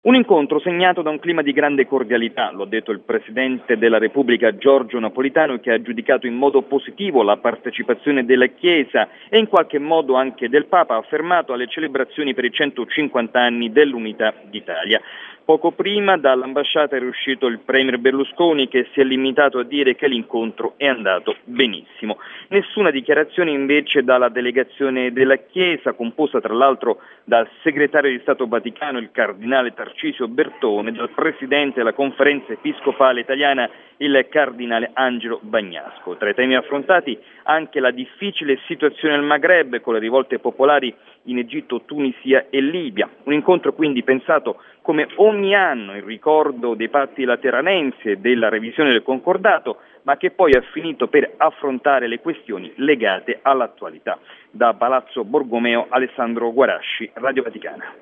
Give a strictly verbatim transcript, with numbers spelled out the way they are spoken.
Un incontro segnato da un clima di grande cordialità, lo ha detto il Presidente della Repubblica Giorgio Napolitano, che ha giudicato in modo positivo la partecipazione della Chiesa e in qualche modo anche del Papa, affermato alle celebrazioni per i centocinquanta anni dell'Unità d'Italia. Poco prima dall'ambasciata è uscito il Premier Berlusconi, che si è limitato a dire che l'incontro è andato benissimo. Nessuna dichiarazione invece dalla delegazione della Chiesa, composta tra l'altro dal segretario di Stato Vaticano, il cardinale Tarcisio Bertone, dal presidente della Conferenza Episcopale Italiana, il cardinale Angelo Bagnasco. Tra i temi affrontati anche la difficile situazione al Maghreb, con le rivolte popolari in Egitto, Tunisia e Libia. Un incontro quindi pensato come ogni anno in ricordo dei patti lateranensi e della revisione del concordato, ma che poi ha finito per affrontare le questioni legate all'attualità. Da Palazzo Borgomeo, Alessandro Guarasci, Radio Vaticana.